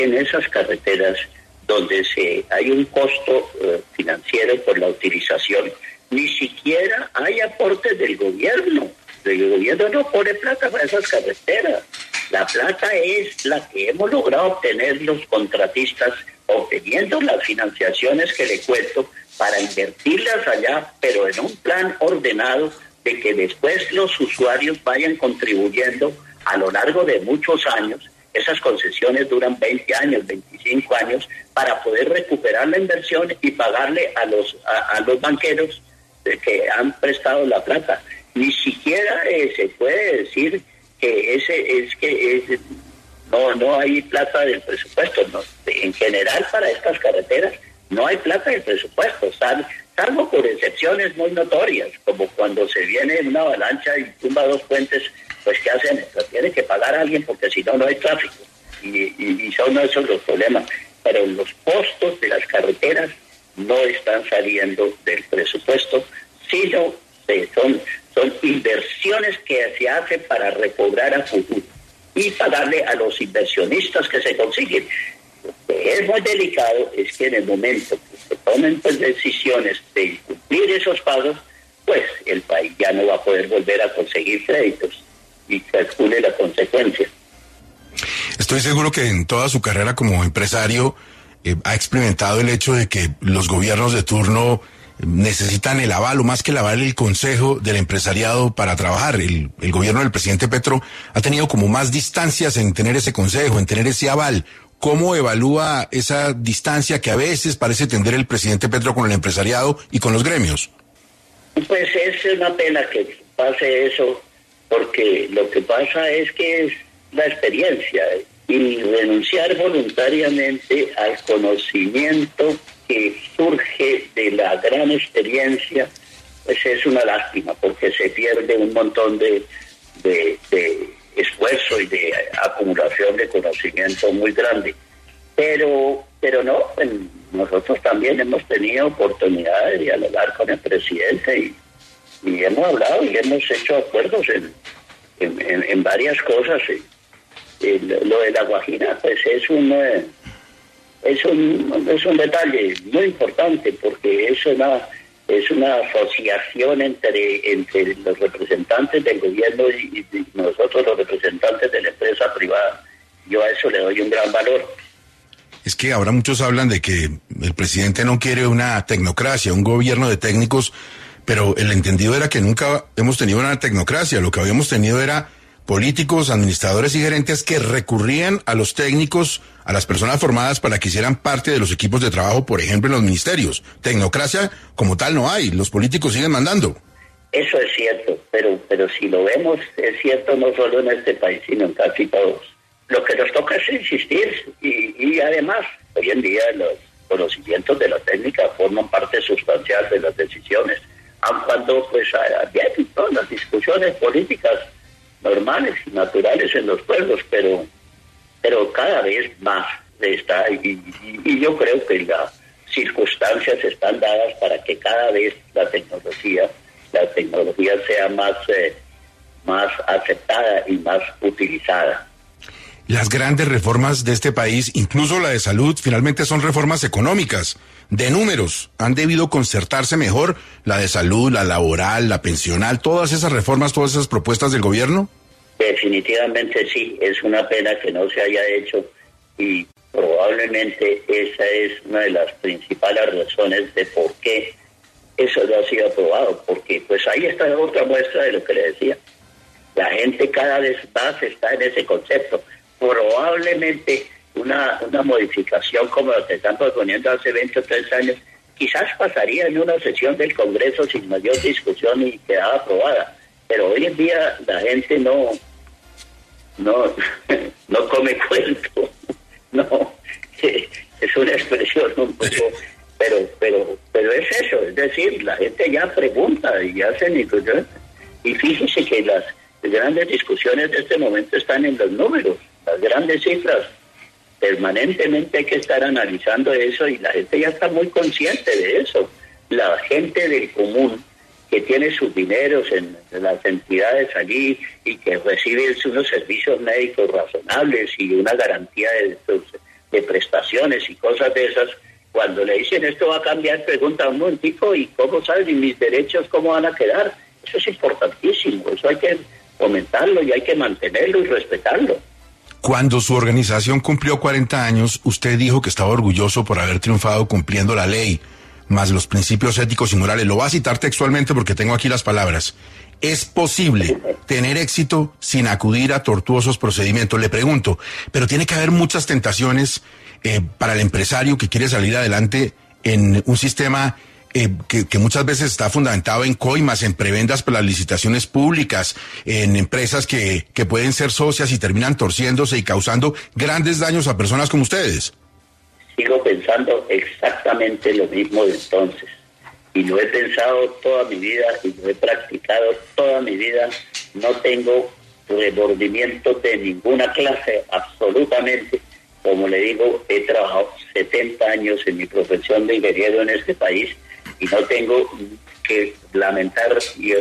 en esas carreteras donde hay un costo financiero por la utilización, ni siquiera hay aportes del gobierno. El gobierno no pone plata para esas carreteras. La plata es la que hemos logrado obtener los contratistas, obteniendo las financiaciones que le cuento para invertirlas allá, pero en un plan ordenado de que después los usuarios vayan contribuyendo a lo largo de muchos años. Esas concesiones duran 20 años, 25 años, para poder recuperar la inversión y pagarle a los banqueros que han prestado la plata. Ni siquiera se puede decir que no hay plata del presupuesto. No. En general, para estas carreteras no hay plata del presupuesto, salvo por excepciones muy notorias, como cuando se viene una avalancha y tumba 2 puentes, pues ¿qué hacen? Pues tiene que pagar a alguien porque si no, no hay tráfico. Y son esos los problemas. Pero los costos de las carreteras no están saliendo del presupuesto, sino son inversiones que se hacen para recobrar a futuro y pagarle a los inversionistas que se consiguen. Lo que es muy delicado es que en el momento que se tomen decisiones de cumplir esos pagos, pues el país ya no va a poder volver a conseguir créditos y calcule la consecuencia. Estoy seguro que en toda su carrera como empresario ha experimentado el hecho de que los gobiernos de turno necesitan el aval, o más que el aval, el consejo del empresariado para trabajar. El gobierno del presidente Petro ha tenido como más distancias en tener ese consejo, en tener ese aval. ¿Cómo evalúa esa distancia que a veces parece tener el presidente Petro con el empresariado y con los gremios? Pues es una pena que pase eso, porque lo que pasa es que es la experiencia y renunciar voluntariamente al conocimiento que surge de la gran experiencia, pues es una lástima, porque se pierde un montón de esfuerzo y de acumulación de conocimiento muy grande. Pero no, nosotros también hemos tenido oportunidad de dialogar con el presidente y hemos hablado y hemos hecho acuerdos en varias cosas. Lo de La Guajira, pues es un detalle muy importante, porque es una asociación entre los representantes del gobierno y nosotros, los representantes de la empresa privada. Yo a eso le doy un gran valor. Es que ahora muchos hablan de que el presidente no quiere una tecnocracia, un gobierno de técnicos, pero el entendido era que nunca hemos tenido una tecnocracia. Lo que habíamos tenido era políticos, administradores y gerentes que recurrían a los técnicos, a las personas formadas para que hicieran parte de los equipos de trabajo, por ejemplo, en los ministerios. Tecnocracia como tal no hay, los políticos siguen mandando. Eso es cierto, pero si lo vemos, es cierto no solo en este país, sino en casi todos. Lo que nos toca es insistir y además, hoy en día los conocimientos de la técnica forman parte sustancial de las decisiones, aun cuando pues bien todas las discusiones políticas normales y naturales en los pueblos, pero cada vez más está, y yo creo que las circunstancias están dadas para que cada vez la tecnología sea más aceptada y más utilizada. Las grandes reformas de este país, incluso la de salud, finalmente son reformas económicas, de números. Han debido concertarse mejor la de salud, la laboral, la pensional, todas esas reformas, todas esas propuestas del gobierno. Definitivamente sí, es una pena que no se haya hecho y probablemente esa es una de las principales razones de por qué eso no ha sido aprobado, porque pues ahí está otra muestra de lo que le decía. La gente cada vez más está en ese concepto. Probablemente una modificación como la que están proponiendo hace 20 o 30 años, quizás pasaría en una sesión del Congreso sin mayor discusión y quedaba aprobada. Pero hoy en día la gente no come cuento. No, es una expresión un poco, pero es eso, es decir, la gente ya pregunta y hacen discusiones. Y fíjese que las grandes discusiones de este momento están en los números, las grandes cifras. Permanentemente hay que estar analizando eso y la gente ya está muy consciente de eso. La gente del común que tiene sus dineros en las entidades allí y que recibe unos servicios médicos razonables y una garantía de de prestaciones y cosas de esas, cuando le dicen esto va a cambiar, pregunta un momentico, ¿y cómo sabes? ¿Y mis derechos cómo van a quedar? Eso es importantísimo, eso hay que fomentarlo y hay que mantenerlo y respetarlo. Cuando su organización cumplió 40 años, usted dijo que estaba orgulloso por haber triunfado cumpliendo la ley, más los principios éticos y morales. Lo voy a citar textualmente porque tengo aquí las palabras. ¿Es posible tener éxito sin acudir a tortuosos procedimientos? Le pregunto, pero tiene que haber muchas tentaciones para el empresario que quiere salir adelante en un sistema que muchas veces está fundamentado en coimas, en prebendas para las licitaciones públicas, en empresas que pueden ser socias y terminan torciéndose y causando grandes daños a personas como ustedes. Sigo pensando exactamente lo mismo de entonces. Y lo he pensado toda mi vida y lo he practicado toda mi vida. No tengo remordimiento de ninguna clase, absolutamente. Como le digo, he trabajado 70 años en mi profesión de ingeniero en este país y no tengo que lamentar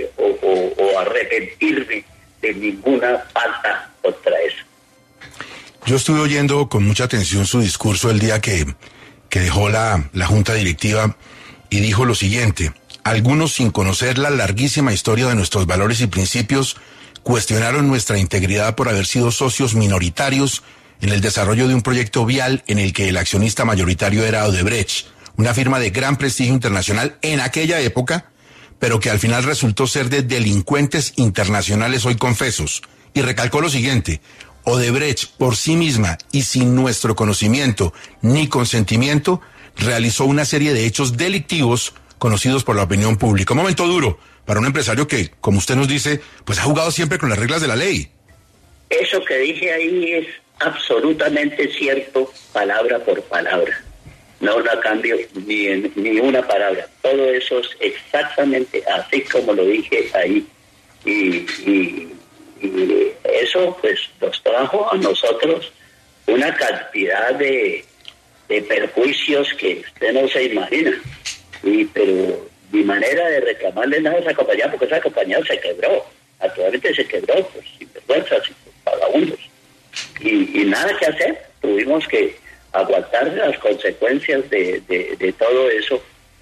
o arrepentirme de ninguna falta contra eso. Yo estuve oyendo con mucha atención su discurso el día que dejó la Junta Directiva y dijo lo siguiente: algunos, sin conocer la larguísima historia de nuestros valores y principios, cuestionaron nuestra integridad por haber sido socios minoritarios en el desarrollo de un proyecto vial en el que el accionista mayoritario era Odebrecht, una firma de gran prestigio internacional en aquella época, pero que al final resultó ser de delincuentes internacionales hoy confesos. Y recalcó lo siguiente: Odebrecht, por sí misma y sin nuestro conocimiento ni consentimiento, realizó una serie de hechos delictivos conocidos por la opinión pública. Un momento duro para un empresario que, como usted nos dice, pues ha jugado siempre con las reglas de la ley. Eso que dije ahí es absolutamente cierto, palabra por palabra. No la cambio ni una palabra. Todo eso es exactamente así como lo dije ahí. Y eso pues nos trajo a nosotros una cantidad de perjuicios que usted no se imagina. Pero mi manera de reclamarle nada a esa compañía, porque esa compañía se quebró. Actualmente se quebró por sinvergüenzas y por vagabundos. Y nada que hacer. Tuvimos que aguantar las consecuencias de todo eso.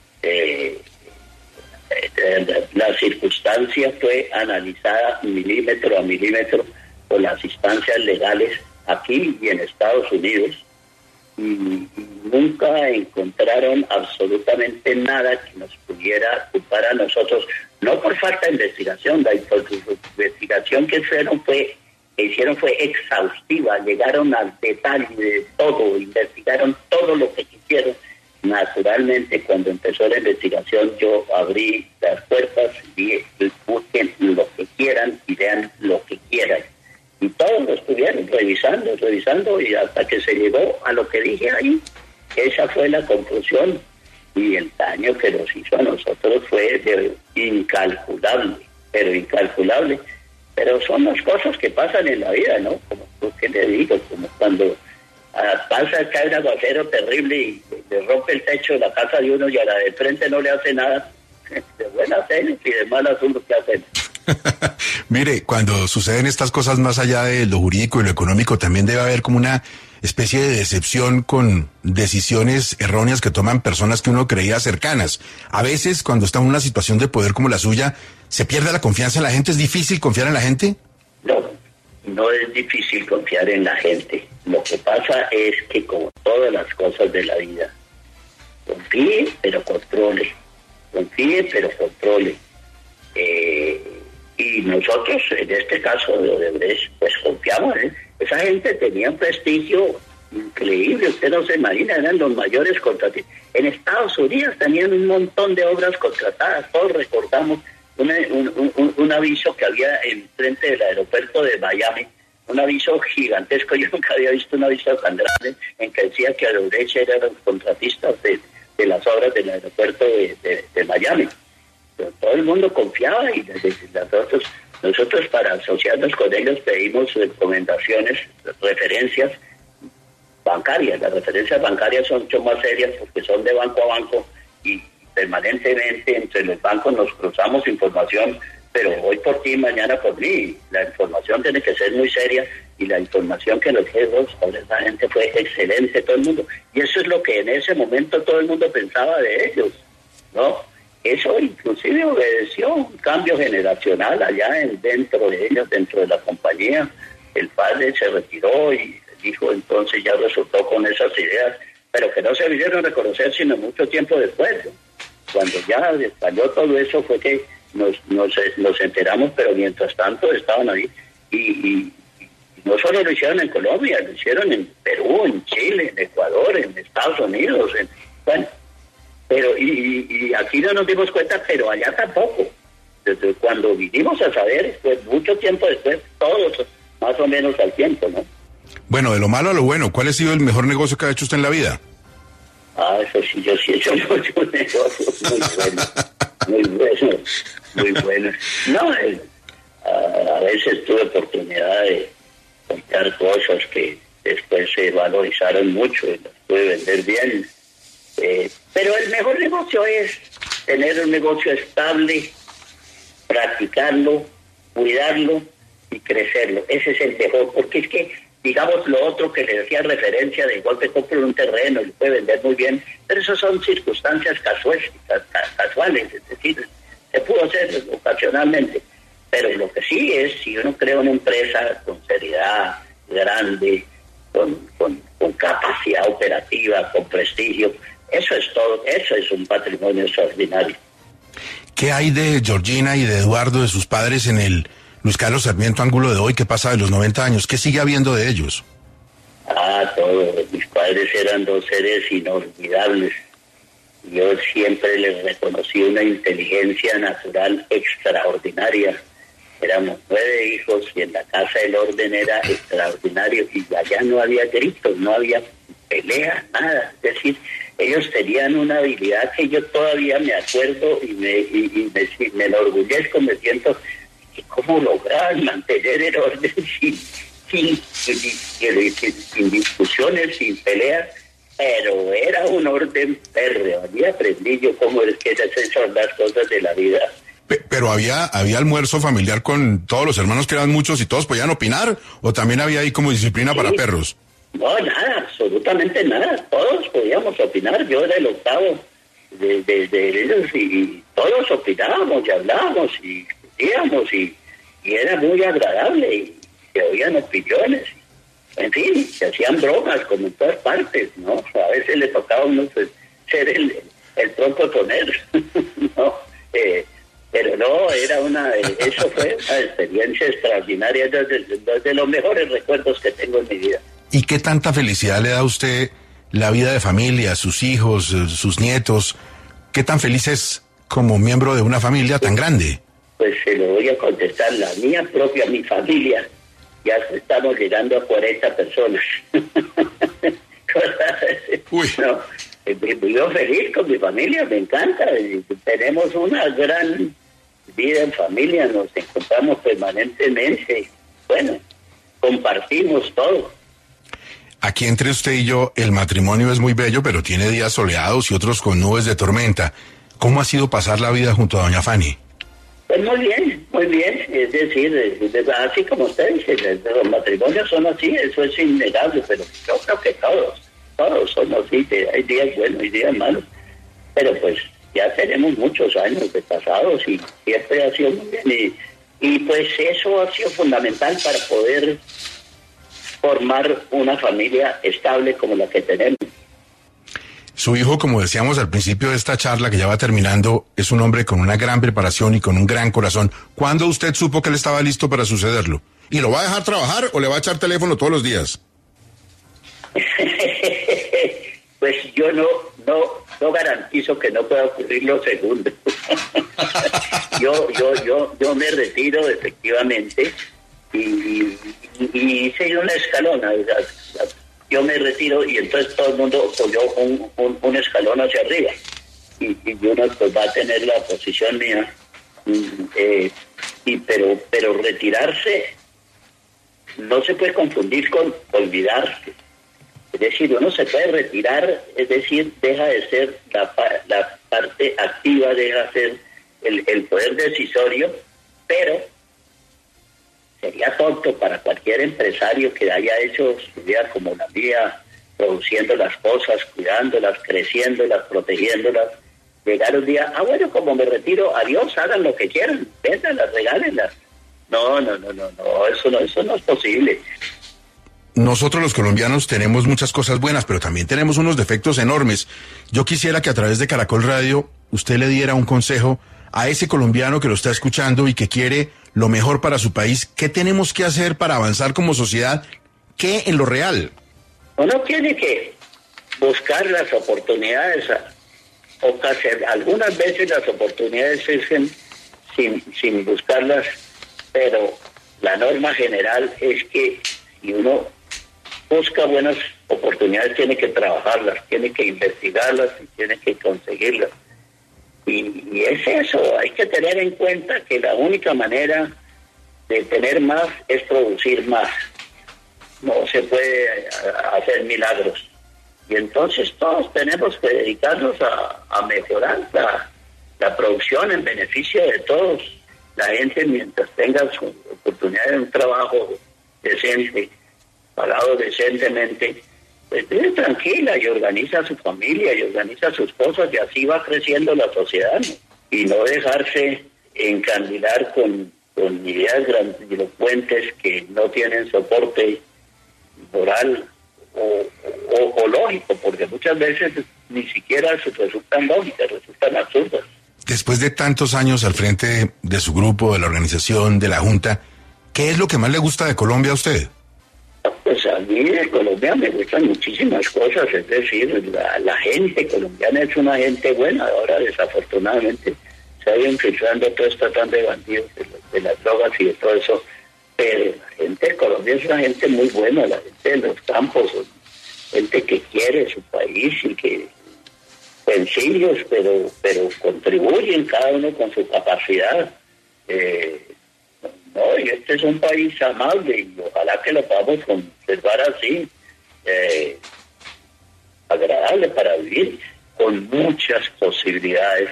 La circunstancia fue analizada milímetro a milímetro por las instancias legales aquí y en Estados Unidos, y nunca encontraron absolutamente nada que nos pudiera culpar a nosotros, no por falta de investigación. La investigación que hicieron fue exhaustiva, llegaron al detalle de todo, investigaron todo lo que quisieron. Naturalmente, cuando empezó la investigación, yo abrí las puertas y busquen lo que quieran y vean lo que quieran. Y todos lo estuvieron revisando, y hasta que se llegó a lo que dije ahí. Esa fue la conclusión. Y el daño que nos hizo a nosotros fue incalculable, pero incalculable. Pero son las cosas que pasan en la vida, ¿no? Como que le digo, como cuando pasa, cae un aguacero terrible y le rompe el techo de la casa de uno y a la de frente no le hace nada. De buenas señas y de malas uno que hacen. Mire, cuando suceden estas cosas más allá de lo jurídico y lo económico, también debe haber como una especie de decepción con decisiones erróneas que toman personas que uno creía cercanas. A veces, cuando está en una situación de poder como la suya, ¿se pierde la confianza en la gente? ¿Es difícil confiar en la gente? No es difícil confiar en la gente. Lo que pasa es que, como todas las cosas de la vida, confíe pero controle. Y nosotros, en este caso de Odebrecht, pues confiamos, ¿eh? Esa gente tenía un prestigio increíble, usted no se imagina, eran los mayores contratistas. En Estados Unidos tenían un montón de obras contratadas, todos recordamos un aviso que había enfrente del aeropuerto de Miami, un aviso gigantesco. Yo nunca había visto un aviso tan grande en que decía que Odebrecht eran los contratistas de las obras del aeropuerto de Miami. Pero todo el mundo confiaba y nosotros para asociarnos con ellos pedimos recomendaciones, referencias bancarias. Las referencias bancarias son mucho más serias porque son de banco a banco y permanentemente entre los bancos nos cruzamos información, pero hoy por ti, mañana por mí. La información tiene que ser muy seria y la información que nos dio sobre esa gente fue excelente, todo el mundo. Y eso es lo que en ese momento todo el mundo pensaba de ellos, ¿no? Eso inclusive obedeció un cambio generacional allá dentro de ellos, dentro de la compañía. El padre se retiró y dijo, entonces ya resultó con esas ideas, pero que no se vinieron a reconocer sino mucho tiempo después, ¿no? Cuando ya salió todo eso fue que nos enteramos, pero mientras tanto estaban ahí. Y no solo lo hicieron en Colombia, lo hicieron en Perú, en Chile, en Ecuador, en Estados Unidos, bueno, pero y aquí no nos dimos cuenta, pero allá tampoco. Desde cuando vinimos a saber, pues mucho tiempo después, todos más o menos al tiempo, ¿no? Bueno, de lo malo a lo bueno, ¿cuál ha sido el mejor negocio que ha hecho usted en la vida? Eso sí, yo sí he hecho muchos negocios muy buenos. No, a veces tuve oportunidad de comprar cosas que después se valorizaron mucho y las pude vender bien. Pero el mejor negocio es tener un negocio estable, practicarlo, cuidarlo y crecerlo. Ese es el mejor, porque es que, digamos, lo otro que le decía referencia, de igual te compro un terreno y lo puede vender muy bien, pero eso son circunstancias casuales, es decir, se pudo hacer ocasionalmente. Pero lo que sí es, si uno crea una empresa con seriedad, grande, con capacidad operativa, con prestigio, eso es todo, eso es un patrimonio extraordinario. ¿Qué hay de Georgina y de Eduardo, de sus padres, en el Luis Carlos Sarmiento Ángulo de hoy? ¿Qué pasa de los 90 años? ¿Qué sigue habiendo de ellos? Todo. Mis padres eran dos seres inolvidables. Yo siempre les reconocí una inteligencia natural extraordinaria. Éramos 9 hijos y en la casa el orden era extraordinario y allá no había gritos, no había pelea, nada. Es decir, ellos tenían una habilidad que yo todavía me acuerdo y me enorgullezco, me siento que cómo lograban mantener el orden sin discusiones, sin peleas, pero era un orden férreo. Y aprendí yo cómo es que son las cosas de la vida. Pero había almuerzo familiar con todos los hermanos, que eran muchos, y todos podían opinar, o también había ahí como disciplina para perros. No, nada, absolutamente nada. Todos podíamos opinar. Yo era el octavo de ellos y todos opinábamos y hablábamos y discutíamos y era muy agradable y se oían opiniones. En fin, se hacían bromas como en todas partes, ¿no? A veces le tocaba a uno pues, ser el tronco poner, ¿no? Pero no, eso fue una experiencia extraordinaria, de los mejores recuerdos que tengo en mi vida. ¿Y qué tanta felicidad le da a usted la vida de familia, sus hijos, sus nietos? ¿Qué tan feliz es como miembro de una familia tan grande? Pues se lo voy a contestar, la mía propia, mi familia, ya estamos llegando a 40 personas. Uy. No, vivo feliz con mi familia, me encanta, tenemos una gran vida en familia, nos encontramos permanentemente, bueno, compartimos todo. Aquí entre usted y yo, el matrimonio es muy bello, pero tiene días soleados y otros con nubes de tormenta. ¿Cómo ha sido pasar la vida junto a doña Fanny? Pues muy bien, es decir, así como usted dice, los matrimonios son así, eso es innegable, pero yo creo que todos son así, hay días buenos y días malos, pero pues ya tenemos muchos años de casados y siempre ha sido muy bien, y pues eso ha sido fundamental para poder formar una familia estable como la que tenemos. Su hijo, como decíamos al principio de esta charla que ya va terminando, es un hombre con una gran preparación y con un gran corazón. ¿Cuándo usted supo que él estaba listo para sucederlo? ¿Y lo va a dejar trabajar o le va a echar teléfono todos los días? Pues yo no garantizo que no pueda ocurrir lo segundo. yo me retiro efectivamente y hice una escalona. Yo me retiro y entonces todo el mundo cogió un escalón hacia arriba y uno pues va a tener la posición mía, pero retirarse no se puede confundir con olvidarse. Es decir, uno se puede retirar, es decir, deja de ser la parte activa, deja de ser el poder decisorio, pero sería tonto para cualquier empresario que haya hecho su vida como la mía, produciendo las cosas, cuidándolas, creciéndolas, protegiéndolas, llegar un día, bueno, como me retiro, adiós, hagan lo que quieran, véndanlas, regálenlas. No, eso no es posible. Nosotros los colombianos tenemos muchas cosas buenas, pero también tenemos unos defectos enormes. Yo quisiera que a través de Caracol Radio usted le diera un consejo a ese colombiano que lo está escuchando y que quiere lo mejor para su país. ¿Qué tenemos que hacer para avanzar como sociedad? ¿Qué en lo real? Uno tiene que buscar las oportunidades, algunas veces las oportunidades surgen sin buscarlas, pero la norma general es que si uno busca buenas oportunidades, tiene que trabajarlas, tiene que investigarlas y tiene que conseguirlas. Y es eso, hay que tener en cuenta que la única manera de tener más es producir más. No se puede hacer milagros. Y entonces todos tenemos que dedicarnos a mejorar la producción en beneficio de todos. La gente, mientras tenga su oportunidad de un trabajo decente, pagado decentemente, pues vive tranquila y organiza su familia y organiza sus cosas, y así va creciendo la sociedad, ¿no? Y no dejarse encandilar con ideas grandilocuentes que no tienen soporte moral o lógico, porque muchas veces ni siquiera resultan lógicas, resultan absurdas. Después de tantos años al frente de su grupo, de la organización, de la Junta, ¿qué es lo que más le gusta de Colombia a usted? Pues a mí de Colombia me gustan muchísimas cosas, es decir, la gente colombiana es una gente buena. Ahora desafortunadamente se ha ido infiltrando toda esta tanda de bandidos de las drogas y de todo eso, pero la gente de Colombia es una gente muy buena, la gente de los campos, gente que quiere su país y que sencillos, pero contribuyen cada uno con su capacidad. Y este es un país amable y ojalá que lo podamos conservar así, agradable para vivir, con muchas posibilidades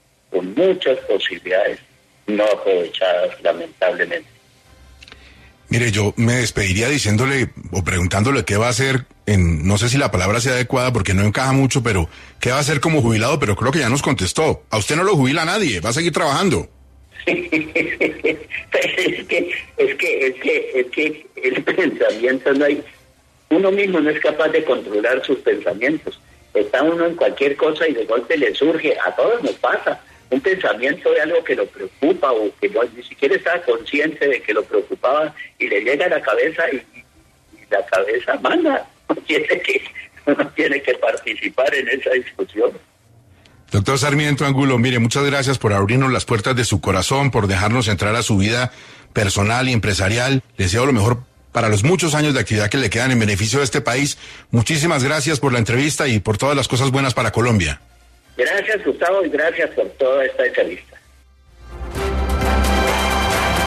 no aprovechadas, lamentablemente. Mire, yo me despediría diciéndole o preguntándole qué va a hacer, no sé si la palabra sea adecuada porque no encaja mucho, pero qué va a hacer como jubilado, pero creo que ya nos contestó. A usted no lo jubila nadie, va a seguir trabajando. es que el pensamiento no hay, uno mismo no es capaz de controlar sus pensamientos. Está uno en cualquier cosa y de golpe le surge, a todos nos pasa, un pensamiento de algo que lo preocupa o que ni siquiera está consciente de que lo preocupaba y le llega a la cabeza y la cabeza manda. Uno tiene que participar en esa discusión. Doctor Sarmiento Angulo, mire, muchas gracias por abrirnos las puertas de su corazón, por dejarnos entrar a su vida personal y empresarial. Le deseo lo mejor para los muchos años de actividad que le quedan en beneficio de este país. Muchísimas gracias por la entrevista y por todas las cosas buenas para Colombia. Gracias, Gustavo, y gracias por toda esta entrevista.